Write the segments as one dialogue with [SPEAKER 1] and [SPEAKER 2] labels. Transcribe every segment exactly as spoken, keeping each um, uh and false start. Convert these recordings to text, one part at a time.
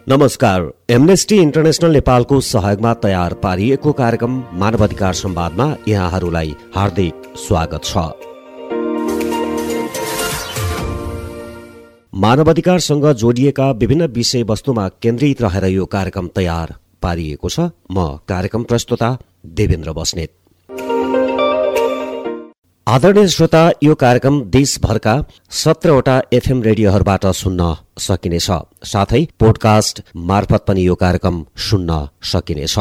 [SPEAKER 1] नमस्कार। Amnesty international नेपालको सहयोगमा तयार पारिएको कार्यक्रम मानवाधिकार संवादमा यहाँहरूलाई हार्दिक स्वागत छ। मानवाधिकारसँग जोडिएका विभिन्न विषयवस्तुमा केन्द्रित रहेर यो कार्यक्रम तयार पारिएको छ। म कार्यक्रम प्रस्तुता देवेन्द्र बस्नेत। आदरणीय श्रोता, यो कार्यक्रम देशभरका सत्रवटा एफएम रेडियोहरूबाट सुन्न सकिनेछ। साथै पोडकास्ट मार्फत पनि यो कार्यक्रम सुन्न सकिनेछ।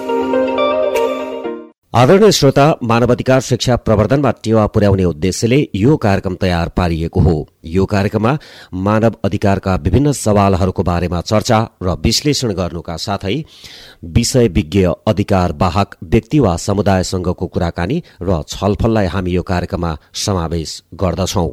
[SPEAKER 1] आदरणीय श्रोता, मानवाधिकार शिक्षा प्रवर्धनमा टेवा पुर्याउने उद्देश्यले यो कार्यक्रम तयार पारिएको हो। यो कार्यक्रममा मानव अधिकारका विभिन्न सवालहरूको बारेमा चर्चा र विश्लेषण गर्नुका साथै विषय विज्ञ अधिकार वाहक व्यक्ति वा समुदायसँगको कुराकानी र छलफललाई हामी यो कार्यक्रममा समावेश गर्दछौं।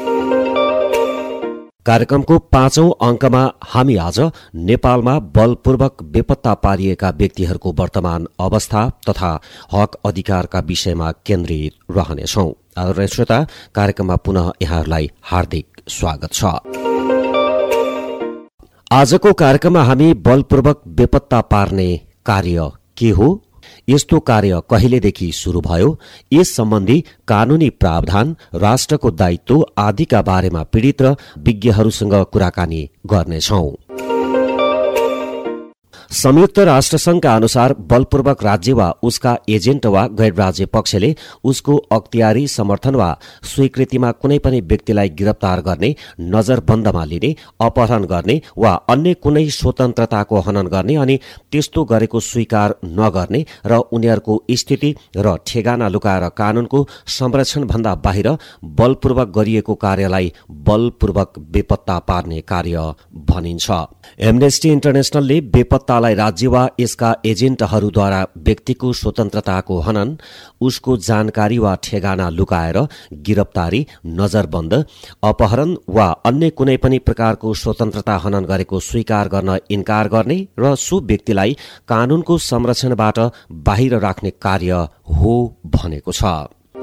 [SPEAKER 1] कार्यक्रमको पाँचौं अंकमा हामी आज नेपालमा बलपूर्वक बेपत्ता पारिएका व्यक्तिहरूको वर्तमान अवस्था तथा हक अधिकारका विषयमा केन्द्रित रहनेछौं। आदरणीय श्रोता, कार्यक्रममा पुनः यहाँहरूलाई हार्दिक स्वागत छ। आजको कार्यक्रममा हामी बलपूर्वक बेपत्ता पार्ने कार्य के हो, यस्तो कार्य कहिलेदेखि शुरू भयो, यस सम्बन्धी कानूनी प्रावधान, राष्ट्रको दायित्व आदिका बारेमा पीडित र विज्ञहरूसँग कुराकानी गर्नेछौं। संयुक्त राष्ट्रसंघका अनुसार बलपूर्वक राज्य वा उसका एजेन्ट वा गैर राज्य पक्षले उसको अख्तियारी समर्थन वा स्वीकृतिमा कुनै पनि व्यक्तिलाई गिरफ्तार गर्ने, नजरबन्दमा लिने, अपहरण गर्ने वा अन्य कुनै स्वतन्त्रताको हनन गर्ने अनि त्यस्तो गरेको स्वीकार नगर्ने र उनीहरूको स्थिति र ठेगाना लुकाएर कानूनको संरक्षण भन्दा बाहिर बलपूर्वक गरिएको कार्यलाई बलपूर्वक बेपत्ता पार्ने कार्य भनिन्छ। एमनेस्टी इन्टरनेशनलले बेपत्ता राज्य वा यसका एजेन्टहरूद्वारा व्यक्तिको स्वतन्त्रताको हनन, उसको जानकारी वा ठेगाना लुकाएर गिरफ्तारी, नजरबन्द, अपहरण वा अन्य कुनै पनि प्रकारको स्वतन्त्रता हनन गरेको स्वीकार गर्न इन्कार गर्ने र सो व्यक्तिलाई कानूनको संरक्षणबाट बाहिर राख्ने कार्य हो भनेको छ।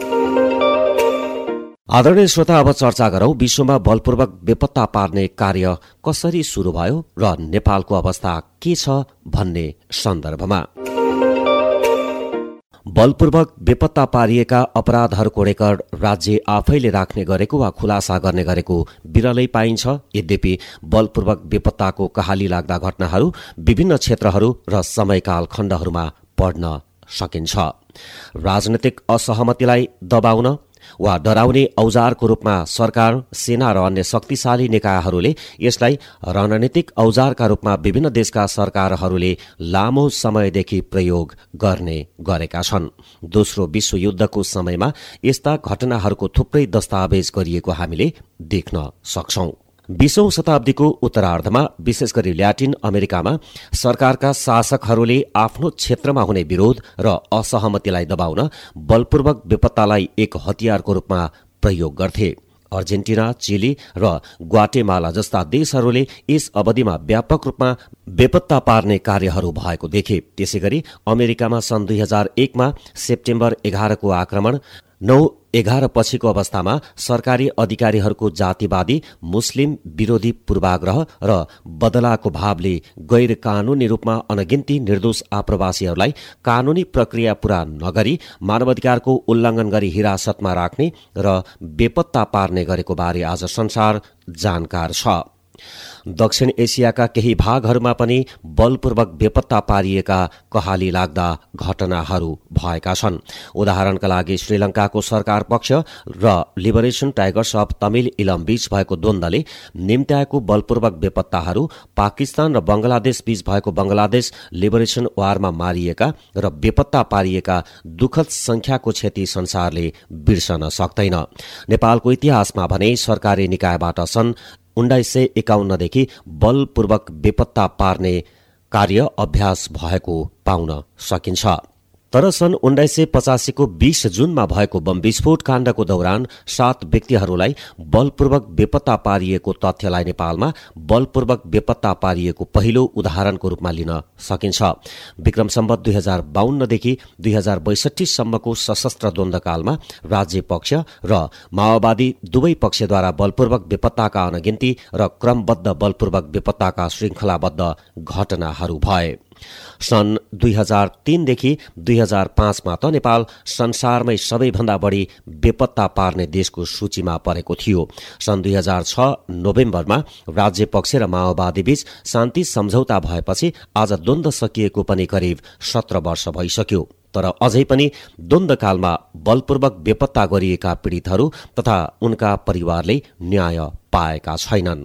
[SPEAKER 1] आदरणीय श्रोता, अब चर्चा गरौं विश्वमा बलपूर्वक बेपत्ता पार्ने कार्य कसरी शुरू भयो र नेपालको अवस्था के छ भन्ने सन्दर्भमा। बलपूर्वक बेपत्ता पारिएका अपराधहरूको रेकर्ड राज्य आफैले राख्ने गरेको वा खुलासा गर्ने गरेको विरलै पाइन्छ। यद्यपि बलपूर्वक बेपत्ताको कहाली लाग्दा घटनाहरू विभिन्न क्षेत्रहरू र समयकाल खण्डहरूमा पढ्न सकिन्छ। राजनैतिक असहमतिलाई दबाउन वा डराउने औजारको रूपमा सरकार, सेना र अन्य शक्तिशाली निकायहरूले यसलाई रणनीतिक औजारका रूपमा विभिन्न देशका सरकारहरूले लामो समयदेखि प्रयोग गर्ने गरेका छन्। दोस्रो विश्वयुद्धको समयमा यस्ता घटनाहरूको थुप्रै दस्तावेज गरिएको हामीले देख्न सक्छौं। बीसौं शताब्दीको उत्तरार्धमा विशेष गरी ल्याटिन अमेरिकामा सरकारका शासकहरूले आफ्नो क्षेत्रमा हुने विरोध र असहमतिलाई दबाउन बलपूर्वक बेपत्तालाई एक हतियारको रूपमा प्रयोग गर्थे। अर्जेन्टिना, चिली र ग्वाटेमाला जस्ता देशहरूले यस अवधिमा व्यापक रूपमा बेपत्ता पार्ने कार्यहरू भएको देखे। त्यसैगरी अमेरिकामा सन् दुई हजार एकमा सेप्टेम्बर एघारको आक्रमण, नौ एघार पछिको अवस्थामा सरकारी अधिकारीहरूको जातिवादी, मुस्लिम विरोधी पूर्वाग्रह र बदलाको भावले गैर कानूनी रूपमा अनगिन्ती निर्दोष आप्रवासीहरूलाई कानूनी प्रक्रिया पूरा नगरी मानवाधिकारको उल्लङ्घन गरी हिरासतमा राख्ने र बेपत्ता पार्ने गरेको बारे आज संसार जानकार छ। दक्षिण एसियाका केही भागहरूमा पनि बलपूर्वक बेपत्ता पारिएका कहाली लाग्दा घटनाहरू भएका छन्। उदाहरणका लागि श्रीलंकाको सरकार पक्ष र लिबरेसन टाइगर्स अफ तमिल इलम बीच भएको द्वन्द्वले निम्त्याएको बलपूर्वक बेपत्ताहरू, पाकिस्तान र बंगलादेश बीच भएको बंगलादेश लिबरेसन वारमा मारिएका र बेपत्ता पारिएका दुखद संख्याको क्षति संसारले बिर्सन सक्दैन। नेपालको इतिहासमा भने सरकारी निकायबाट सन् उन्नाइस सय एकाउन्नदेखि बलपूर्वक बेपत्ता पार्ने कार्य अभ्यास भएको पाउन सकिन्छ। तर सन् उन्नाइस सय पचासीको बीस जुनमा भएको बम विस्फोट काण्डको दौरान सात व्यक्तिहरूलाई बलपूर्वक बेपत्ता पारिएको तथ्यलाई नेपालमा बलपूर्वक बेपत्ता पारिएको पहिलो उदाहरणको रूपमा लिन सकिन्छ। विक्रम सम्वत दुई हजार बाहन्नदेखि दुई हजार बैसठी सम्मको सशस्त्र द्वन्द्वकालमा राज्य पक्ष र माओवादी दुवै पक्षद्वारा बलपूर्वक बेपत्ताका अनगिन्ती र क्रमबद्ध बलपूर्वक बेपत्ताका श्रृंखलाबद्ध घटनाहरू भए। सन् दुई हजार तीनदेखि दुई हजार पाँचमा त नेपाल संसारमै सबैभन्दा बढी बेपत्ता पार्ने देशको सूचीमा परेको थियो। सन् दुई हजार छ नोभेम्बरमा राज्य पक्ष र माओवादीबीच शान्ति सम्झौता भएपछि आज द्वन्द्व सकिएको पनि करिब सत्र वर्ष भइसक्यो। तर अझै पनि द्वन्द्वकालमा बलपूर्वक बेपत्ता गरिएका पीड़ितहरू तथा उनका परिवारले न्याय पाएका छैनन्।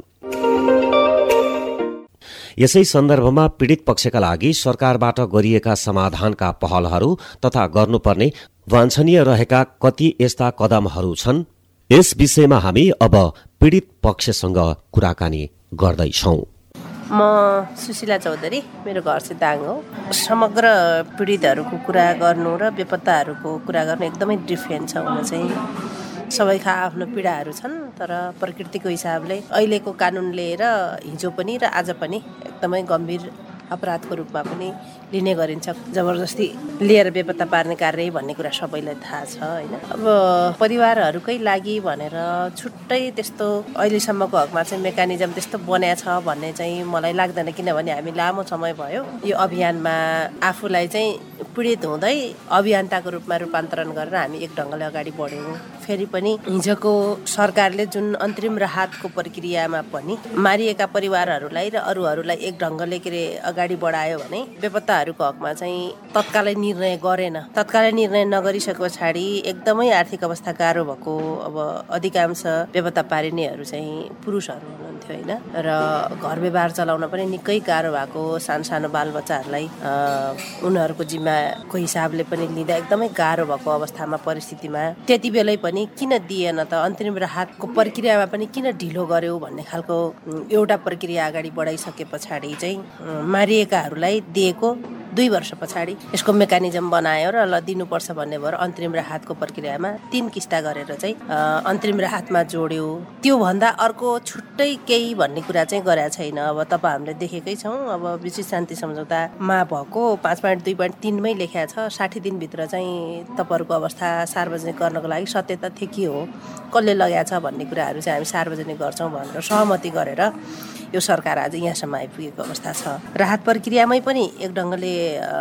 [SPEAKER 1] यसै सन्दर्भमा पीड़ित पक्षका लागि सरकारबाट गरिएका समाधानका पहलहरू तथा गर्नुपर्ने वाञ्छनीय रहेका कति यस्ता कदमहरू छन्, यस विषयमा हामी अब पीड़ित पक्षसँग कुराकानी गर्दैछौं।
[SPEAKER 2] म सुशीला चौधरी, मेरो घर चाहिँ दाङ हो। समग्र पीडितहरूको कुरा गर्नु र बेपत्ताहरूको कुरा गर्नु एकदमै डिफ्रेन्ट छ। हुन चाहिँ सबैका आफ्नो पीडाहरू छन्, तर प्रकृतिको हिसाबले अहिलेको कानुनले र हिजो पनि र आज पनि एकदमै गम्भीर अपराधको रूपमा पनि लिने गरिन्छ। जबरजस्ती लिएर बेपत्ता पार्ने कार्य भन्ने कुरा सबैलाई थाहा छ होइन। अब परिवारहरूकै लागि भनेर छुट्टै त्यस्तो अहिलेसम्मको हकमा चाहिँ मेकानिजम त्यस्तो बनाएको छ भन्ने चाहिँ मलाई लाग्दैन, किनभने हामी लामो समय भयो यो अभियानमा आफूलाई चाहिँ पीडित हुँदै अभियन्ताको रूपमा रूपान्तरण गरेर हामी एक ढङ्गले अगाडि बढ्यौँ। फेरि पनि हिजोको सरकारले जुन अन्तरिम राहतको प्रक्रियामा पनि मारिएका परिवारहरूलाई र अरूहरूलाई एक ढङ्गले के अरे अगाडि बढायो भने बेपत्ताहरूको हकमा चाहिँ तत्कालै निर्णय गरेन। तत्कालै निर्णय नगरिसके पछाडि एकदमै आर्थिक अवस्था गाह्रो भएको अब अधिकांश बेपत्ता पारिनेहरू चाहिँ पुरुषहरू हुनुहुन्थ्यो होइन। र घर व्यवहार चलाउन पनि निकै गाह्रो भएको सानो सानो बालबच्चाहरूलाई उनीहरूको जिम्माको हिसाबले पनि लिँदा एकदमै गाह्रो भएको अवस्थामा परिस्थितिमा त्यति बेलै पनि किन दिएन त, अन्तरिम राहतको प्रक्रियामा पनि किन ढिलो गर्यो भन्ने खालको एउटा प्रक्रिया अगाडि बढाइसके पछाडि चाहिँ मारिएकाहरूलाई दिएको दुई वर्ष पछाडि यसको मेकानिजम बनायो र ल दिनुपर्छ भन्ने भएर अन्तरिम राहतको प्रक्रियामा तीन किस्ता गरेर चाहिँ अन्तरिम राहतमा जोड्यो। त्यो भन्दा अर्को छुट्टै केही भन्ने कुरा चाहिँ गरेका छैन। अब तपाईँ हामीले देखेकै छौँ, अब विशेष शान्ति सम्झौतामा भएको पाँच पोइन्ट दुई पोइन्ट तिनमै लेखा छ साठी दिनभित्र चाहिँ तपाईँहरूको अवस्था सार्वजनिक गर्नको लागि सत्य तथ्य के हो, कसले लगाएको छ भन्ने कुराहरू चाहिँ हामी सार्वजनिक गर्छौँ भनेर सहमति गरेर यो सरकार आज यहाँसम्म आइपुगेको अवस्था छ। राहत प्रक्रियामै पनि एक ढङ्गले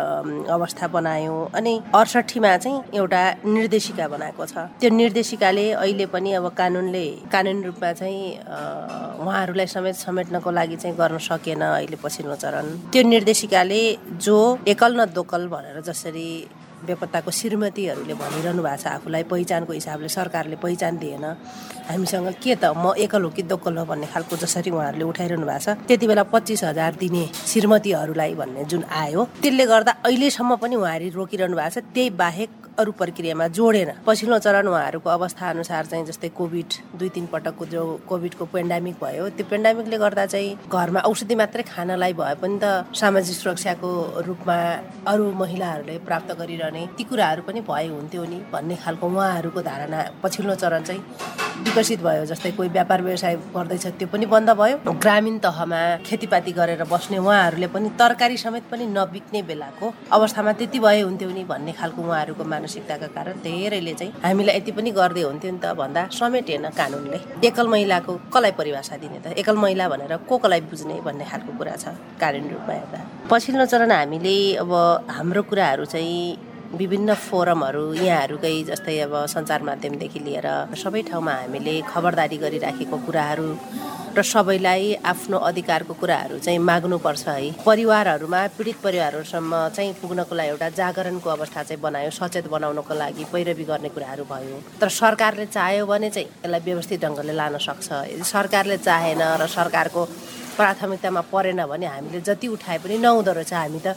[SPEAKER 2] अवस्था बनायो। अनि अडसट्ठीमा चाहिँ एउटा निर्देशिका बनाएको छ। त्यो निर्देशिकाले अहिले पनि अब कानुनले कानुनी रूपमा चाहिँ उहाँहरूलाई समेत समेट्नको लागि चाहिँ गर्न सकेन अहिले पछिल्लो चरण। त्यो निर्देशिकाले जो एकल न दोकल भनेर जसरी बेपत्ताको श्रीमतीहरूले भनिरहनु भएको छ, आफूलाई पहिचानको हिसाबले सरकारले पहिचान दिएन, हामीसँग के त म एकल हो कि दोकल हो भन्ने खालको जसरी उहाँहरूले उठाइरहनु भएको छ, त्यति बेला पच्चिस हजार दिने श्रीमतीहरूलाई भन्ने जुन आयो, त्यसले गर्दा अहिलेसम्म पनि उहाँहरू रोकिरहनु भएको छ। त्यही बाहेक अरू प्रक्रियामा जोडेन। पछिल्लो चरण उहाँहरूको अवस्था अनुसार चाहिँ जस्तै कोभिड दुई तिन पटकको जो कोभिडको पेन्डामिक भयो, त्यो पेन्डामिकले गर्दा चाहिँ घरमा औषधि मात्रै खानलाई भए पनि त सामाजिक सुरक्षाको रूपमा अरू महिलाहरूले प्राप्त गरिरहने ती कुराहरू पनि भए हुन्थ्यो नि भन्ने खालको उहाँहरूको धारणा पछिल्लो चरण चाहिँ विकसित भयो। जस्तै कोही व्यापार व्यवसाय गर्दैछ त्यो पनि बन्द भयो। ग्रामीण तहमा खेतीपाती गरेर बस्ने उहाँहरूले पनि तरकारी समेत पनि नबिक्ने बेलाको अवस्थामा त्यति भए हुन्थ्यो नि भन्ने खालको उहाँहरूको मानसिकताका कारण धेरैले चाहिँ हामीलाई यति पनि गर्दै हुन्थ्यो नि त भन्दा समेटेन कानुनले। एकल महिलाको कसलाई परिभाषा दिने त, एकल महिला भनेर को कसलाई बुझ्ने भन्ने खालको कुरा छ कानुनी रूपमा हेर्दा। पछिल्लो चरण हामीले अब हाम्रो कुराहरू चाहिँ विभिन्न फोरमहरू यहाँहरूकै जस्तै अब सञ्चार माध्यमदेखि लिएर सबै ठाउँमा हामीले खबरदारी गरिराखेको कुराहरू र सबैलाई आफ्नो अधिकारको कुराहरू चाहिँ माग्नुपर्छ है। परिवारहरूमा पीडित परिवारहरूसम्म चाहिँ पुग्नको लागि एउटा जागरणको अवस्था चाहिँ बनायो, सचेत बनाउनको लागि पैरवी गर्ने कुराहरू भयो। तर सरकारले चाह्यो भने चाहिँ यसलाई व्यवस्थित ढङ्गले लान सक्छ। यदि सरकारले चाहेन र सरकारको प्राथमिकतामा परेन भने हामीले जति उठाए पनि नहुँदो रहेछ। हामी त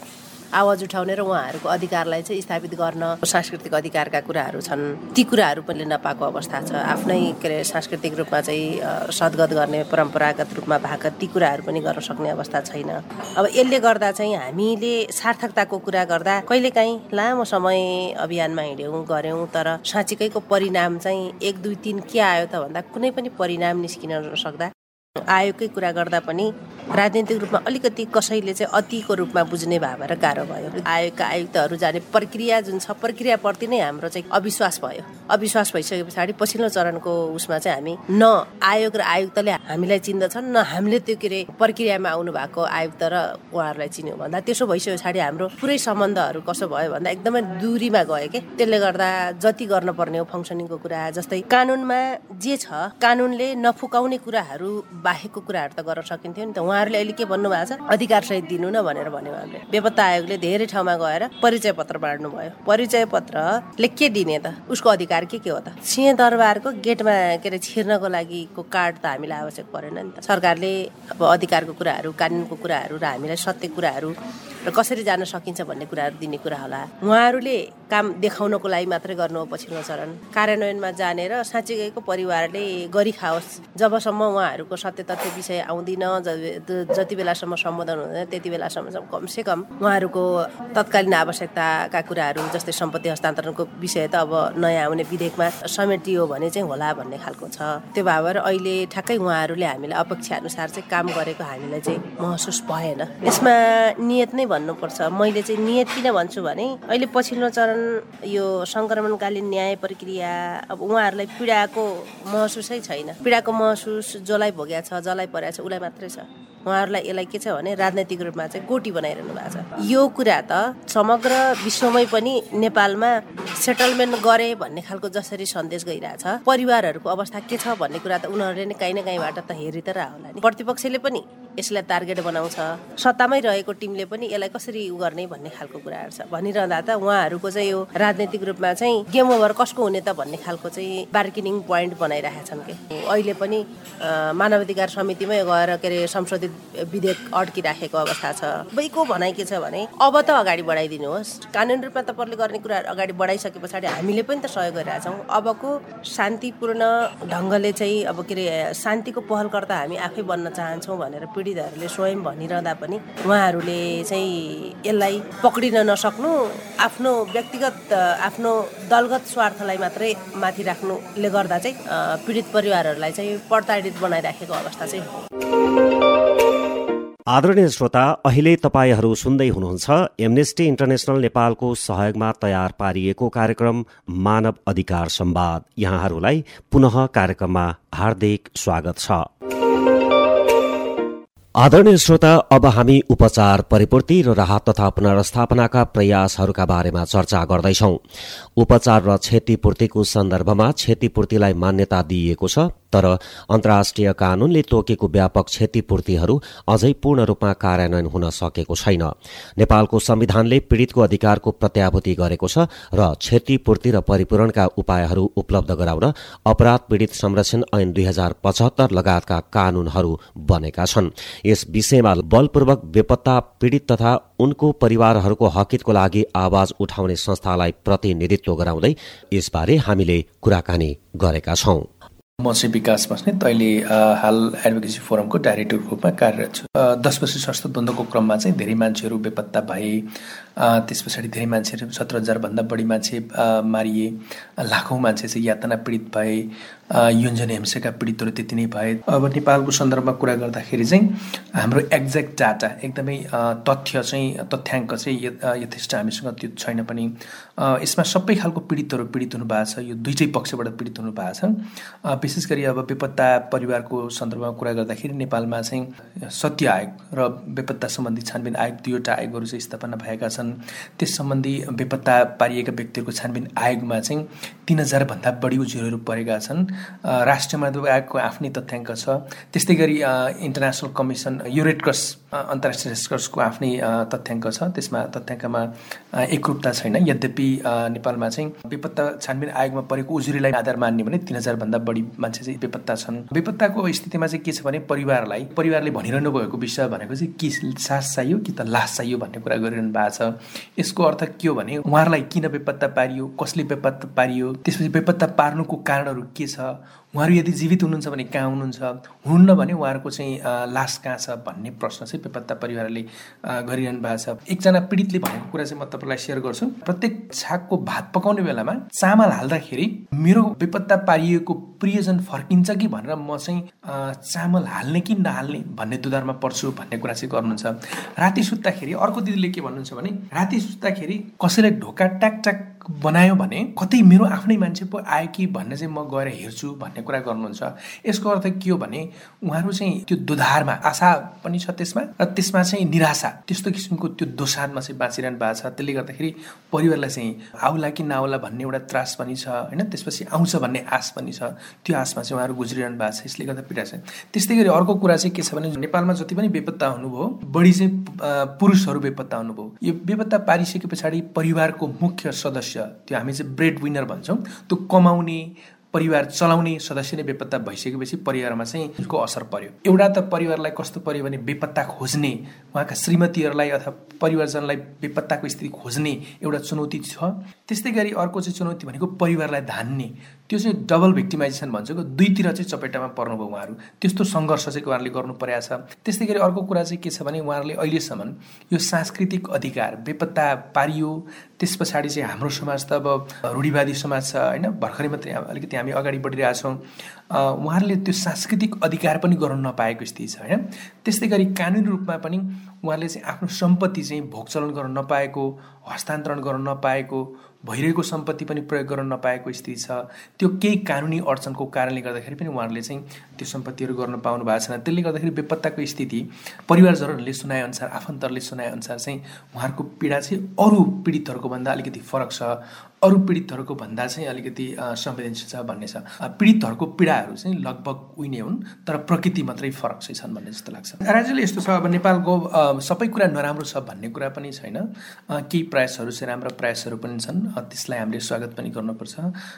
[SPEAKER 2] आवाज उठाउने र उहाँहरूको अधिकारलाई चाहिँ स्थापित गर्न सांस्कृतिक अधिकारका कुराहरू छन्, ती कुराहरू पनि नपाएको अवस्था छ। आफ्नै के अरे सांस्कृतिक रूपमा चाहिँ सद्गत गर्ने, परम्परागत रूपमा भएको ती कुराहरू पनि गर्न सक्ने अवस्था छैन। अब यसले गर्दा चाहिँ हामीले सार्थकताको कुरा गर्दा कहिलेकाहीँ लामो समय अभियानमा हिँड्यौँ गऱ्यौँ, तर साँच्चीकैको परिणाम चाहिँ एक दुई तिन के आयो त भन्दा कुनै पनि परिणाम निस्किन नसक्दा आयोगकै कुरा गर्दा पनि राजनीतिक रूपमा अलिकति कसैले चाहिँ अतिको रूपमा बुझ्ने भएर गाह्रो भयो। आयोगका आयुक्तहरू जाने प्रक्रिया जुन छ प्रक्रियाप्रति नै हाम्रो चाहिँ अविश्वास भयो। अविश्वास भइसके पछाडि पछिल्लो चरणको उसमा चाहिँ हामी न आयोग र आयुक्तले हामीलाई चिन्दछन्, न हामीले त्यो के अरे प्रक्रियामा आउनु भएको आयुक्त र उहाँहरूलाई चिन्यो भन्दा त्यसो भइसके पछाडि हाम्रो पुरै सम्बन्धहरू कसो भयो भन्दा एकदमै दूरीमा गयो के। त्यसले गर्दा जति गर्नुपर्ने हो फङ्सनिङको कुरा, जस्तै कानुनमा जे छ कानुनले नफुकाउने कुराहरू बाहेकको कुराहरू त गर्न सकिन्थ्यो नि त। उहाँहरूले अहिले के भन्नुभएको छ, अधिकार सहित दिनु न भनेर भन्यो। हामीले बेपत्ता आयोगले धेरै ठाउँमा गएर परिचय पत्र बाँड्नु भयो। परिचय पत्रले के दिने त, उसको अधिकार के के हो त? सिंहदरबारको गेटमा के अरे छिर्नको लागिको कार्ड त हामीलाई आवश्यक परेन नि त। सरकारले अब अधिकारको कुराहरू, कानुनको कुराहरू र हामीलाई सत्य कुराहरू र कसरी जान सकिन्छ भन्ने कुराहरू दिने कुरा होला। उहाँहरूले काम देखाउनको लागि मात्रै गर्नु हो पछिल्लो चरण। कार्यान्वयनमा जानेर साँच्चीकैको परिवारले गरी खाओस् जबसम्म उहाँहरूको सत्य तथ्य विषय आउँदिन, जति बेलासम्म सम्बोधन हुँदैन त्यति बेलासम्म कमसे कम उहाँहरूको तत्कालीन आवश्यकताका कुराहरू जस्तै सम्पत्ति हस्तान्तरणको विषय त अब नयाँ आउने विधेयकमा समेटियो भने चाहिँ होला भन्ने खालको छ। त्यो भएर अहिले ठ्याक्कै उहाँहरूले हामीलाई अपेक्षा अनुसार चाहिँ काम गरेको हामीलाई चाहिँ महसुस भएन। यसमा नियत नै भन्नुपर्छ। मैले चाहिँ नियत किन भन्छु भने अहिले पछिल्लो चरण यो सङ्क्रमणकालीन न्याय प्रक्रिया, अब उहाँहरूलाई पीडाको महसुसै छैन। पीडाको महसुस जसलाई भोग्या छ, जसलाई परेको छ उसलाई मात्रै छ। उहाँहरूलाई यसलाई के छ भने राजनैतिक रूपमा चाहिँ गोटी बनाइरहनु भएको छ। यो कुरा त समग्र विश्वमै पनि नेपालमा सेटलमेन्ट गरे भन्ने खालको जसरी सन्देश गइरहेछ, परिवारहरूको अवस्था के छ भन्ने कुरा त उनीहरूले नै काहीँ न काहीँबाट त हेरि त होला नि। प्रतिपक्षले पनि यसलाई टार्गेट बनाउँछ, सत्तामै रहेको टिमले पनि यसलाई कसरी उ गर्ने भन्ने खालको कुराहरू छ। भनिरहँदा त उहाँहरूको चाहिँ यो राजनैतिक रूपमा चाहिँ गेम ओभर कसको हुने त भन्ने खालको चाहिँ बार्गेनिङ पोइन्ट बनाइरहेका छन् कि। अहिले पनि मानवाधिकार समितिमै गएर के अरे संशोधित विधेयक अड्किराखेको अवस्था छ। सबैको भनाइ के छ भने अब त अगाडि बढाइदिनुहोस्, कानुन रूपमा तपाईँले गर्ने कुराहरू अगाडि बढाइसके पछाडि हामीले पनि त सहयोग गरिरहेछौँ। अबको शान्तिपूर्ण ढङ्गले चाहिँ अब के अरे शान्तिको पहलकर्ता हामी आफै बन्न चाहन्छौँ भनेर पीडितहरूले स्वयं भनिरहँदा पनि उहाँहरूले चाहिँ यसलाई पक्रिन नसक्नु, आफ्नो व्यक्तिगत आफ्नो दलगत स्वार्थलाई मात्रै माथि राख्नुले गर्दा चाहिँ पीडित परिवारहरूलाई चाहिँ प्रताडित बनाइराखेको अवस्था चाहिँ हो।
[SPEAKER 1] आदरणीय श्रोता, अहिले तपाईहरू सुन्दै हुनुहुन्छ एमनेस्टी इन्टरनेशनल नेपालको सहयोगमा तयार पारिएको कार्यक्रम मानव अधिकार संवाद। यहाँहरूलाई पुनः कार्यक्रममा हार्दिक स्वागत छ। आदरणीय श्रोता, अब हामी उपचार, परिपूर्ति र राहत तथा पुनर्स्थापनाका प्रयासहरूका बारेमा चर्चा गर्दैछौं। उपचार र क्षतिपूर्तिको सन्दर्भमा क्षतिपूर्तिलाई मान्यता दिइएको छ, तर अन्तर्राष्ट्रिय कानूनले तोकेको व्यापक क्षतिपूर्तिहरू अझै पूर्ण रूपमा कार्यान्वयन हुन सकेको छैन। नेपालको संविधानले पीड़ितको अधिकारको प्रत्याभूति गरेको छ र क्षतिपूर्ति र परिपूरणका उपायहरू उपलब्ध गराउन अपराध पीड़ित संरक्षण ऐन दुई हजार पचहत्तर लगायतका कानूनहरू बनेका छन्। यस विषयमा बलपूर्वक बेपत्ता पीड़ित तथा उनको परिवारहरूको हकितको लागि आवाज उठाउने संस्थालाई प्रतिनिधित्व गराउँदै यसबारे हामीले कुराकानी गरेका छौं।
[SPEAKER 3] म चाहिँ विकास बस्नेत, अहिले हाल एडभोकेसी फोरमको डाइरेक्टरको रूपमा कार्यरत छु। दस वर्ष सशस्त्र द्वन्द्वको क्रममा चाहिँ धेरै मान्छेहरू बेपत्ता भए, त्यस पछाडि धेरै मान्छेहरू सत्र हजार भन्दा बढी मान्छे मारिए, लाखौं मान्छे चाहिँ यातना पीडित भए, यौन हिंसाका पीडितहरू त्यति नै भए। अब नेपालको सन्दर्भमा कुरा गर्दाखेरि चाहिँ हाम्रो एक्ज्याक्ट डाटा, एकदमै तथ्य चाहिँ तथ्याङ्क चाहिँ यथेष्ट हामीसँग त्यो छैन पनि। यसमा सबै खालको पीडितहरू पीडित हुनु भएको छ, यो दुईटै पक्षबाट पीडित हुनु भएको छ। विशेष गरी अब बेपत्ता परिवारको सन्दर्भमा कुरा गर्दाखेरि नेपालमा चाहिँ सत्य आयोग र बेपत्ता सम्बन्धी छानबिन आयोग दुईवटा आयोगहरू चाहिँ स्थापना भएका छन्। त्यस सम्बन्धी बेपत्ता पारिएका व्यक्तिहरूको छानबिन आयोगमा चाहिँ तीन हजार भन्दा बढी उजुरहरू परेका छन्। राष्ट्रिय मानव आयोगको आफ्नै तथ्याङ्क छ। त्यस्तै गरी इन्टरनेसनल कमिसन, यो रेड क्रस, अन्तर्राष्ट्रिय रेड क्रसको आफ्नै तथ्याङ्क छ। त्यसमा तथ्याङ्कमा एकरूपता छैन। यद्यपि नेपालमा चाहिँ बेपत्ता छानबिन आयोगमा परेको उजुरीलाई आधार मान्ने भने तीन हजार भन्दा बढी मान्छे चाहिँ बेपत्ता छन्। बेपत्ताको स्थितिमा चाहिँ के छ भने परिवारलाई परिवारले भनिरहनु भएको विषय भनेको चाहिँ के सास चाहियो कि त लास चाहियो भन्ने कुरा गरिरहनु भएको छ। यसको अर्थ के हो भने उहाँहरूलाई किन बेपत्ता पारियो, कसले बेपत्ता पारियो, त्यसपछि बेपत्ता पार्नुको कारणहरू के छ, उहाँहरू यदि जीवित हुनुहुन्छ भने कहाँ हुनुहुन्छ, हुनुहुन्न भने उहाँहरूको चाहिँ लास कहाँ छ भन्ने प्रश्न चाहिँ बेपत्ता परिवारले गरिरहनु भएको छ। एकजना पीडितले भनेको कुरा चाहिँ म तपाईँलाई सेयर गर्छु। प्रत्येक छाकको भात पकाउने बेलामा चामल हाल्दाखेरि मेरो बेपत्ता पारिएको प्रियजन फर्किन्छ कि भनेर म चाहिँ चामल हाल्ने कि नहाल्ने भन्ने दुधारमा पर्छु भन्ने कुरा चाहिँ गर्नुहुन्छ। राति सुत्दाखेरि अर्को दिदीले के भन्नुहुन्छ भने राति सुत्दाखेरि कसैले ढोका ट्याक ट्याक बनायो भने कतै मेरो आफ्नै मान्छे पो आयो कि भन्ने चाहिँ म गएर हेर्छु भन्ने कुरा गर्नुहुन्छ। यसको अर्थ के हो भने उहाँहरू चाहिँ त्यो दुधारमा आशा पनि छ त्यसमा र त्यसमा चाहिँ निराशा, त्यस्तो किसिमको त्यो दोसादमा चाहिँ बाँचिरहनु भएको छ। त्यसले गर्दाखेरि परिवारलाई चाहिँ आउला कि नआउला भन्ने एउटा त्रास पनि छ होइन, त्यसपछि आउँछ भन्ने आश पनि छ, त्यो आशमा चाहिँ उहाँहरू गुज्रिरहनु भएको छ। यसले गर्दा पीडा छ। त्यस्तै गरी अर्को कुरा चाहिँ के छ भने नेपालमा जति पनि बेपत्ता हुनुभयो बढी चाहिँ पुरुषहरू बेपत्ता हुनुभयो। यो बेपत्ता पारिसके पछाडि परिवारको मुख्य सदस्य, त्यो हामी चाहिँ ब्रेड विनर भन्छौँ, त्यो कमाउने परिवार चलाउने सदस्य नै बेपत्ता भइसकेपछि परिवारमा चाहिँ यसको असर पर्यो। एउटा त परिवारलाई कस्तो पर्यो भने बेपत्ता खोज्ने, उहाँका श्रीमतीहरूलाई अथवा परिवारजनलाई बेपत्ताको स्थिति खोज्ने एउटा चुनौती छ। त्यस्तै गरी अर्को चाहिँ चुनौती भनेको परिवारलाई धान्ने, त्यो चाहिँ डबल भिक्टिमाइजेसन भन्छ, दुईतिर चाहिँ चपेटामा पर्नुभयो उहाँहरू। त्यस्तो सङ्घर्ष चाहिँ उहाँहरूले गर्नु परेको छ। त्यस्तै गरी अर्को कुरा चाहिँ के छ भने उहाँहरूले अहिलेसम्म यो सांस्कृतिक अधिकार बेपत्ता पारियो, त्यस पछाडि चाहिँ हाम्रो समाज त अब रूढिवादी समाज छ होइन, भर्खरै मात्रै अलिकति हामी अगाडि बढिरहेछौँ। उहाँहरूले त्यो सांस्कृतिक अधिकार पनि गर्न नपाएको स्थिति छ होइन। त्यस्तै गरी कानुनी रूपमा पनि उहाँहरूले चाहिँ आफ्नो सम्पत्ति चाहिँ भोगचलन गर्न नपाएको, हस्तान्तरण गर्न नपाएको, भइरहेको सम्पत्ति पनि प्रयोग गर्न नपाएको स्थिति छ। त्यो केही कानुनी अडचनको कारणले गर्दाखेरि पनि उहाँहरूले चाहिँ त्यो सम्पत्तिहरू गर्न पाउनु भएको छैन। त्यसले गर्दाखेरि बेपत्ताको स्थिति परिवारजनहरूले सुनाएअनुसार, आफन्तहरूले सुनाएअनुसार चाहिँ उहाँहरूको पीडा चाहिँ अरू पीडितहरूको भन्दा अलिकति फरक छ, अरू पीडितहरूको भन्दा चाहिँ अलिकति संवेदनशील छ भन्ने छ। पीडितहरूको पीडाहरू चाहिँ लगभग उही नै हुन्, तर प्रकृति मात्रै फरक चाहिँ छन् भन्ने जस्तो लाग्छ। राज्यले यस्तो छ, अब नेपालको सबै कुरा नराम्रो छ भन्ने कुरा पनि छैन, केही प्रयासहरू चाहिँ राम्रा प्रयासहरू पनि छन्, त्यसलाई हामीले स्वागत पनि गर्नुपर्छ।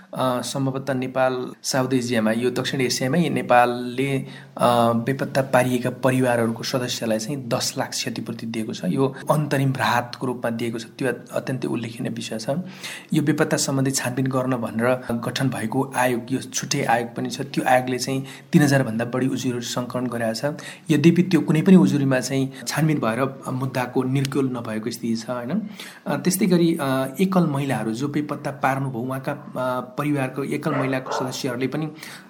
[SPEAKER 3] सम्भवतः नेपाल साउथ एसियामा, यो दक्षिण एसियामै नेपालले बेपत्ता पारिएका परिवारहरूको सदस्यलाई चाहिँ दस लाख क्षतिपूर्ति दिएको छ। यो अन्तरिम राहतको रूपमा दिएको छ, त्यो अत्यन्तै उल्लेखनीय विषय छ। यो बेपत्ता सम्बन्धी छानबिन गर्न भनेर गठन भएको आयोग, यो छुट्टै आयोग पनि छ। त्यो आयोगले चाहिँ तीन हजारभन्दा बढी उजुरीहरू सङ्कलन गरेको छ। यद्यपि त्यो कुनै पनि उजुरीमा चाहिँ छानबिन भएर मुद्दाको निर्क्युल नभएको स्थिति छ होइन। त्यस्तै गरी एकल महिलाहरू जो बेपत्ता पार्नुभयो, उहाँका परिवारको एकल महिलाको सदस्यहरूले पनि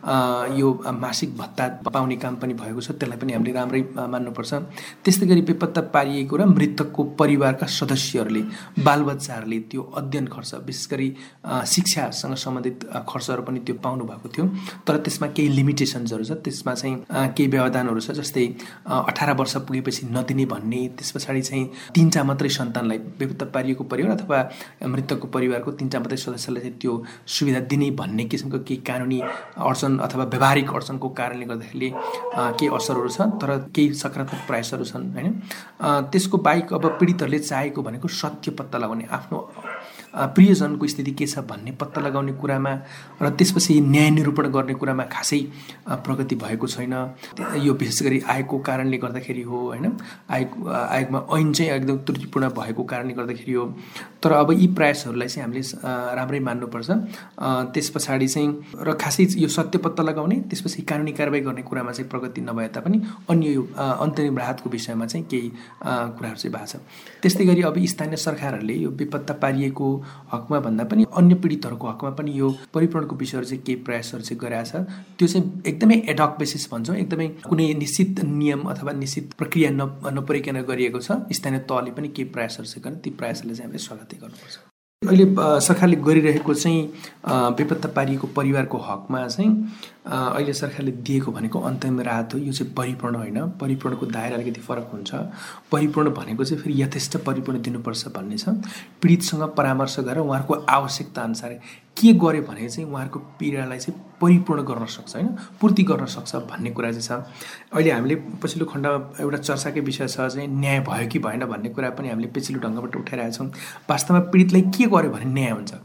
[SPEAKER 3] यो मासिक भत्ता पाउने काम पनि भएको छ, त्यसलाई पनि हामीले राम्रै मान्नुपर्छ। त्यस्तै गरी बेपत्ता पारिएको र मृतकको परिवारका सदस्यहरूले, बालबच्चाहरूले त्यो अध्ययन खर्च, विशेष गरी शिक्षासँग सम्बन्धित खर्चहरू पनि त्यो पाउनु भएको थियो। तर त्यसमा केही लिमिटेसन्सहरू छ, त्यसमा चाहिँ केही व्यवधानहरू छ, जस्तै अठार वर्ष पुगेपछि नदिने भन्ने, त्यस पछाडि चाहिँ तिनवटा मात्रै सन्तानलाई, बेपत्ता पारिएको परिवार अथवा मृतकको परिवारको तिनवटा मात्रै सदस्यलाई चाहिँ त्यो सुविधा दिने भन्ने किसिमको केही कानुनी अडचन अथवा व्यावहारिक अडचनको कारणले गर्दाखेरि केही असरहरू छ, तर केही सकारात्मक प्रयासहरू छन् होइन। त्यसको बाहेक अब पीडितहरूले चाहेको भनेको सत्य पत्ता लगाउने, आफ्नो प्रियजनको स्थिति के छ भन्ने पत्ता लगाउने कुरामा र त्यसपछि न्याय निरूपण गर्ने कुरामा खासै प्रगति भएको छैन। यो विशेष गरी आयोगको कारणले गर्दाखेरि हो होइन, आयोग आयोगमा ऐन चाहिँ एकदम त्रुटिपूर्ण भएको कारणले गर्दाखेरि हो। तर अब यी प्रयासहरूलाई चाहिँ हामीले राम्रै मान्नुपर्छ। त्यस पछाडि चाहिँ र खासै यो सत्य पत्ता लगाउने, त्यसपछि कानुनी कारबाही गर्ने कुरामा चाहिँ प्रगति नभए तापनि अन्य यो अन्तरिम राहतको विषयमा चाहिँ केही कुराहरू चाहिँ भएको छ। त्यस्तै गरी अब स्थानीय सरकारहरूले यो बेपत्ता पारिएको हकमा भन्दा पनि अन्य पीडितहरूको हकमा पनि यो परिपूरणको विषयहरू चाहिँ केही प्रयासहरू चाहिँ गरेका छ। त्यो चाहिँ एकदमै एडहक बेसिस भन्छौँ, एकदमै कुनै निश्चित नियम अथवा निश्चित प्रक्रिया न नपरिकन गरिएको छ। स्थानीय तहले पनि केही प्रयासहरू चाहिँ गर्ने, ती प्रयासहरूले चाहिँ हामीले स्वागतै गर्नुपर्छ। अहिले सरकारले गरिरहेको चाहिँ बेपत्ता पारिएको परिवारको हकमा चाहिँ अहिले सरकारले दिएको भनेको अन्तरिम राहत हो। यो चाहिँ परिपूर्ण होइन, परिपूर्णको दायरा अलिकति फरक हुन्छ। परिपूर्ण भनेको चाहिँ फेरि यथेष्ट परिपूर्ण दिनुपर्छ भन्ने छ। पीडितसँग परामर्श गरेर उहाँहरूको आवश्यकता अनुसार के गर्यो भने चाहिँ उहाँहरूको पीडालाई चाहिँ परिपूर्ण गर्न सक्छ होइन, पूर्ति गर्न सक्छ भन्ने कुरा चाहिँ छ। अहिले हामीले पछिल्लो खण्डमा एउटा चर्चाकै विषय छ चाहिँ न्याय भयो कि भएन भन्ने कुरा पनि हामीले पछिल्लो ढङ्गबाट उठाइरहेका छौँ। वास्तवमा पीडितलाई के गर्यो भने न्याय हुन्छ,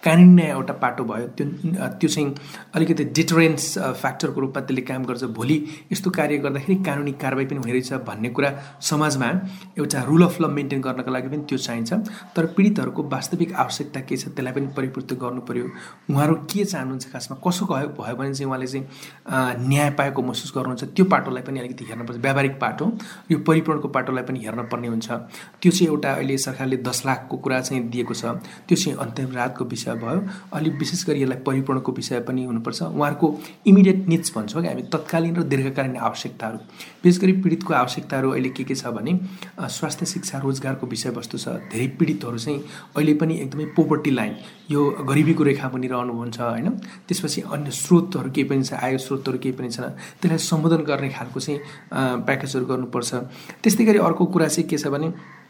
[SPEAKER 3] कानुनी न्याय एउटा पाटो भयो, त्यो त्यो चाहिँ अलिकति डिटरेन्स फ्याक्टरको रूपमा त्यसले काम गर्छ। भोलि यस्तो कार्य गर्दाखेरि कानुनी कारबाही पनि हुने रहेछ भन्ने कुरा समाजमा एउटा रुल अफ ल मेन्टेन गर्नको लागि पनि त्यो चाहिन्छ। तर पीडितहरूको वास्तविक आवश्यकता के छ त्यसलाई पनि परिपूर्ति गर्नु पर्यो। उहाँहरू के चाहनुहुन्छ, खासमा कसो भयो भयो भने चाहिँ उहाँले चाहिँ न्याय पाएको महसुस गर्नुहुन्छ, त्यो पाटोलाई पनि अलिकति हेर्नुपर्छ। व्यावहारिक पाटो, यो परिपूरणको पाटोलाई पनि हेर्न पर्ने हुन्छ। त्यो चाहिँ एउटा अहिले सरकारले दस लाखको कुरा चाहिँ दिएको छ, त्यो चाहिँ अन्तिम रातको विषय भयो। अलि विशेष गरी यसलाई परिपूरणको विषय पनि हुनुपर्छ। उहाँहरूको इमिडिएट निड्स भन्छौँ कि हामी, तत्कालीन र दीर्घकालीन आवश्यकताहरू, विशेष गरी पीडितको आवश्यकताहरू अहिले के के छ भने स्वास्थ्य, शिक्षा, रोजगारको विषयवस्तु छ। धेरै पीडितहरू चाहिँ अहिले पनि एकदमै पोभर्टी लाइन, यो गरिबीको रेखा पनि रहनुहुन्छ होइन। त्यसपछि अन्य स्रोतहरू केही पनि छ, आय स्रोतहरू केही पनि छैन, त्यसलाई सम्बोधन गर्ने खालको चाहिँ प्याकेजहरू गर्नुपर्छ। त्यस्तै गरी अर्को कुरा चाहिँ के छ भने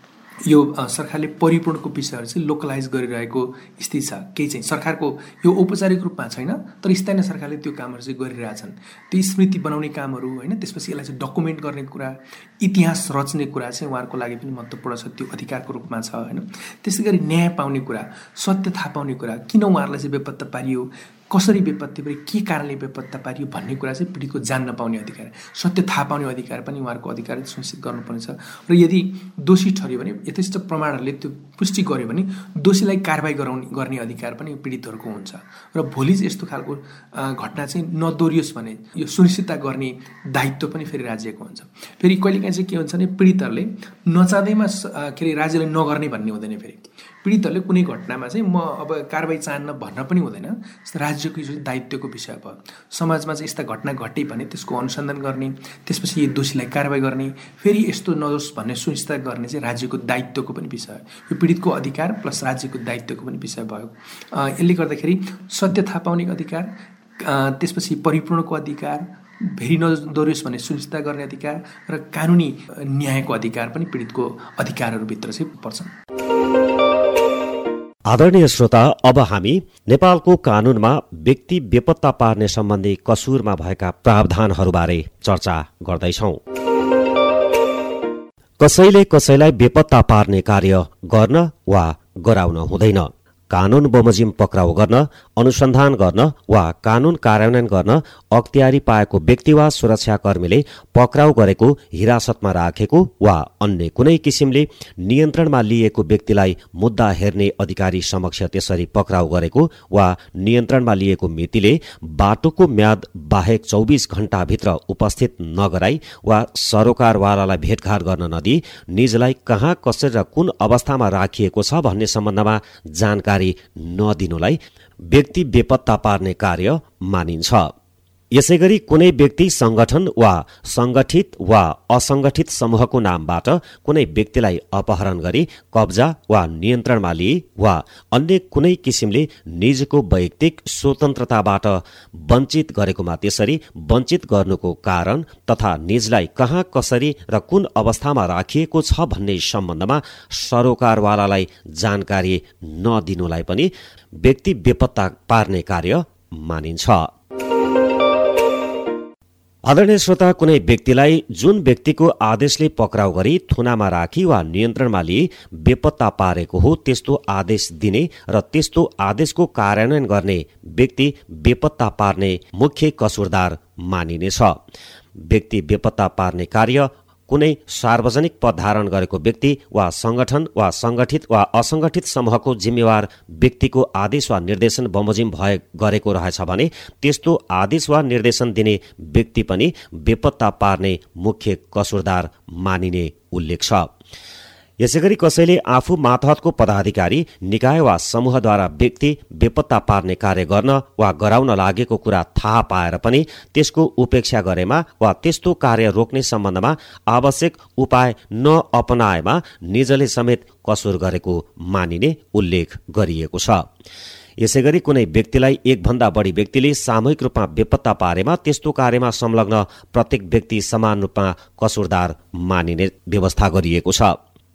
[SPEAKER 3] यो सरकारले परिपूरणको विषयहरू चाहिँ लोकलाइज गरिरहेको स्थिति छ। केही चाहिँ सरकारको यो औपचारिक रूपमा छैन, तर स्थानीय सरकारले त्यो कामहरू चाहिँ गरिरहेछन्। त्यो स्मृति बनाउने कामहरू होइन, त्यसपछि यसलाई चाहिँ डकुमेन्ट गर्ने कुरा, इतिहास रच्ने कुरा चाहिँ उहाँहरूको लागि पनि महत्त्वपूर्ण छ, त्यो अधिकारको रूपमा छ होइन। त्यसै गरी न्याय पाउने कुरा, सत्य थाहा पाउने कुरा, किन उहाँहरूलाई चाहिँ बेपत्ता पारियो, कसरी बेपत्ता पारियो, के कारणले बेपत्ता पारियो भन्ने कुरा चाहिँ पीडितको जान्न पाउने अधिकार, सत्य थाहा पाउने अधिकार पनि उहाँहरूको अधिकार सुनिश्चित गर्नुपर्नेछ। र यदि दोषी ठहरियो भने यथेष्ट प्रमाणहरूले त्यो पुष्टि गर्यो भने दोषीलाई कारबाही गराउने गर्ने अधिकार पनि पीडितहरूको हुन्छ। र भोलि चाहिँ यस्तो खालको घटना चाहिँ नदोहोरियोस् भने यो सुनिश्चितता गर्ने दायित्व पनि फेरि राज्यको हुन्छ। फेरि कहिलेकाहीँ चाहिँ के हुन्छ भने पीडितहरूले नचाहँदैमा के अरे राज्यलाई नगर्ने भन्ने हुँदैन। फेरि पीडितहरूले कुनै घटनामा चाहिँ म अब कारबाही चाहन्न भन्न पनि हुँदैन। राज्यको यो दायित्वको विषय भयो। समाजमा चाहिँ यस्ता घटना घटे भने त्यसको अनुसन्धान गर्ने, त्यसपछि यो दोषीलाई कारबाही गर्ने, फेरि यस्तो नहोस् भन्ने सुनिश्चित गर्ने चाहिँ राज्यको दायित्वको पनि विषय हो। यो पीडितको अधिकार प्लस राज्यको दायित्वको पनि विषय भयो। यसले गर्दाखेरि सत्य थाहा पाउने अधिकार, त्यसपछि परिपूर्णको अधिकार, फेरि नदोहोरियोस् भन्ने सुनिश्चित गर्ने अधिकार र कानुनी न्यायको अधिकार पनि पीडितको अधिकारहरूभित्र चाहिँ पर्छन्।
[SPEAKER 1] आदरणीय श्रोता, अब हामी नेपालको कानूनमा व्यक्ति बेपत्ता पार्ने सम्बन्धी कसुरमा भएका प्रावधानहरूबारे चर्चा गर्दैछौं। कसैले कसैलाई बेपत्ता पार्ने कार्य गर्न वा गराउन हुँदैन। कानून बमोजिम पक्राउ गर्न, अनुसन्धान गर्न वा कानून कार्यान्वयन गर्न अख्तियारी पाएको व्यक्ति वा सुरक्षाकर्मीले पक्राउ गरेको, हिरासतमा राखेको वा अन्य कुनै किसिमले नियन्त्रणमा लिएको व्यक्तिलाई मुद्दा हेर्ने अधिकारी समक्ष त्यसरी पक्राउ गरेको वा नियन्त्रणमा लिएको मितिले बाटोको म्याद बाहेक चौबिस घण्टाभित्र उपस्थित नगराई वा सरोकारवालालाई भेटघाट गर्न नदिई निजलाई कहाँ, कसरी र कुन अवस्थामा राखिएको छ भन्ने सम्बन्धमा जानकारी नदिनुलाई व्यक्ति बेपत्ता पार्ने कार्य मानिन्छ। यसैगरी कुनै व्यक्ति संगठन वा संगठित वा असंगठित समूहको नामबाट कुनै व्यक्तिलाई अपहरण गरी कब्जा वा नियन्त्रणमा लिए वा अन्य कुनै किसिमले निजको वैयक्तिक स्वतन्त्रताबाट वञ्चित गरेकोमा त्यसरी वञ्चित गर्नुको कारण तथा निजलाई कहाँ, कसरी र कुन अवस्थामा राखिएको छ भन्ने सम्बन्धमा सरोकारवालालाई जानकारी नदिनुलाई पनि व्यक्ति बेपत्ता पार्ने कार्य मानिन्छ। आदरणीय श्रोता, कुनै व्यक्तिलाई जुन व्यक्तिको आदेशले पक्राउ गरी थुनामा राखी वा नियन्त्रणमा लिई बेपत्ता पारेको हो त्यस्तो आदेश दिने र त्यस्तो आदेशको कार्यान्वयन गर्ने व्यक्ति बेपत्ता पार्ने मुख्य कसुरदार मानिनेछ। व्यक्ति बेपत्ता पार्ने कार्य कुनै सार्वजनिक पद धारण गरेको व्यक्ति वा संगठन वा संगठित वा असंगठित समूहको जिम्मेवार व्यक्तिको आदेश वा निर्देशन बमोजिम भए गरेको रहेछ भने त्यस्तो आदेश वा निर्देशन दिने व्यक्ति पनि बेपत्ता पार्ने मुख्य कसुरदार मानिने उल्लेख छ। यसैगरी कसैले आफू मातहतको पदाधिकारी, निकाय वा समूहद्वारा व्यक्ति बेपत्ता पार्ने कार्य गर्न वा गराउन लागेको कुरा थाहा पाएर पनि त्यसको उपेक्षा गरेमा वा त्यस्तो कार्य रोक्ने सम्बन्धमा आवश्यक उपाय नअपनाएमा निजले समेत कसुर गरेको मानिने उल्लेख गरिएको छ। यसैगरी कुनै व्यक्तिलाई एकभन्दा बढी व्यक्तिले सामूहिक रूपमा बेपत्ता पारेमा त्यस्तो कार्यमा संलग्न प्रत्येक व्यक्ति समान रूपमा कसुरदार मानिने व्यवस्था गरिएको छ।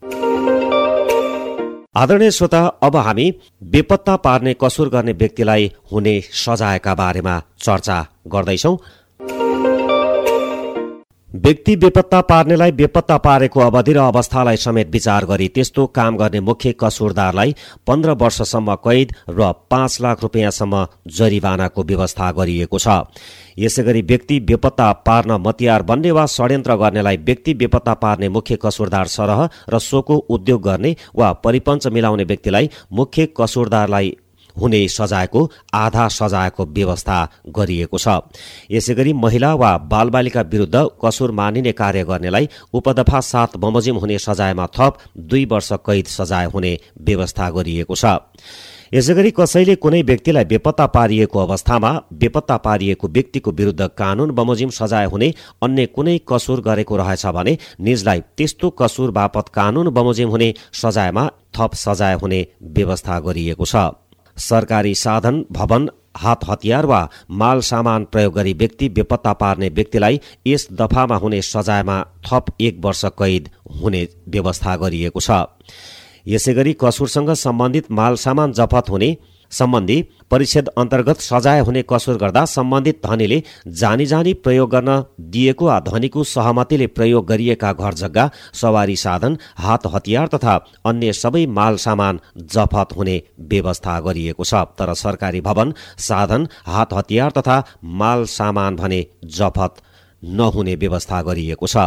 [SPEAKER 1] आदरणीय श्रोता, अब हामी बेपत्ता पार्ने कसुर गर्ने व्यक्तिलाई हुने सजायका बारेमा चर्चा गर्दैछौं। व्यक्ति बेपत्ता पार्नेलाई बेपत्ता पारेको अवधि र अवस्थालाई समेत विचार गरी त्यस्तो काम गर्ने मुख्य कसुरदारलाई पन्ध्र वर्षसम्म कैद र पाँच लाख रुपियाँसम्म जरिवानाको व्यवस्था गरिएको छ। यसैगरी व्यक्ति बेपत्ता पार्न मतियार बन्ने वा षड्यन्त्र गर्नेलाई व्यक्ति बेपत्ता पार्ने मुख्य कसुरदार सरह र सोको उद्योग गर्ने वा परिपञ्च मिलाउने व्यक्तिलाई मुख्य कसुरदारलाई हुने सजायको आधा सजायको व्यवस्था गरिएको छ। यसैगरी महिला वा बालबालिका विरुद्ध कसुर मानिने कार्य गर्नेलाई उपदफा सात बमोजिम हुने सजायमा थप दुई वर्ष कैद सजाय हुने व्यवस्था गरिएको छ। यसैगरी कसैले कुनै व्यक्तिलाई बेपत्ता पारिएको अवस्थामा बेपत्ता पारिएको व्यक्तिको विरुद्ध कानून बमोजिम सजाय हुने अन्य कुनै कसुर गरेको रहेछ भने निजलाई त्यस्तो कसुर बापत कानून बमोजिम हुने सजायमा थप सजाय हुने व्यवस्था गरिएको छ। सरकारी साधन, भवन, हात हतियार वा माल सामान प्रयोग गरी व्यक्ति बेपत्ता पार्ने व्यक्तिलाई यस दफामा हुने सजायमा थप एक वर्ष कैद हुने व्यवस्था गरिएको छ। यसैगरी कसुरसँग सम्बन्धित माल सामान जफत हुने सम्बन्धी परिच्छेद अन्तर्गत सजाय हुने कसुर गर्दा सम्बन्धित धनीले जानी जानी प्रयोग गर्न दिएको वा धनीको सहमतिले प्रयोग गरिएका घर जग्गा, सवारी साधन, हात हतियार तथा अन्य सबै माल सामान जफत हुने व्यवस्था गरिएको छ। तर सरकारी भवन, साधन, हात हतियार तथा माल सामान भने जफत नहुने व्यवस्था गरिएको छ।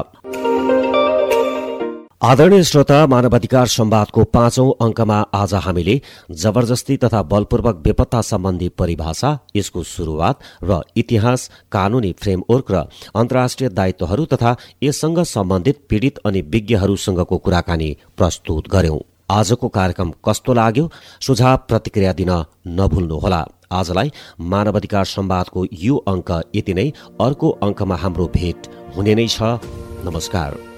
[SPEAKER 1] आदरणीय श्रोता, मानवाधिकार संवादको पाँचौं अंकमा आज हामीले जबरजस्ती तथा बलपूर्वक बेपत्ता सम्बन्धी परिभाषा, यसको शुरूआत र इतिहास, कानूनी फ्रेमवर्क र अन्तर्राष्ट्रिय दायित्वहरू तथा यससँग सम्बन्धित पीड़ित अनि विज्ञहरूसँगको कुराकानी प्रस्तुत गर्यौं। आजको कार्यक्रम कस्तो लाग्यो? सुझाव प्रतिक्रिया दिन नभुल्नुहोला। आजलाई मानवाधिकार संवादको यो अंक यति नै। अर्को अंकमा हाम्रो भेट हुने नै छ। नमस्कार।